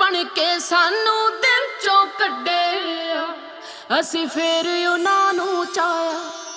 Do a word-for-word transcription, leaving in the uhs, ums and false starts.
ਬਣ ਕੇ ਸਾਨੂੰ ਦਿਲ ਚੋਂ ਕੱਢਿਆ, ਅਸੀਂ ਫੇਰ ਉਹਨਾਂ ਨੂੰ ਚਾਹਿਆ।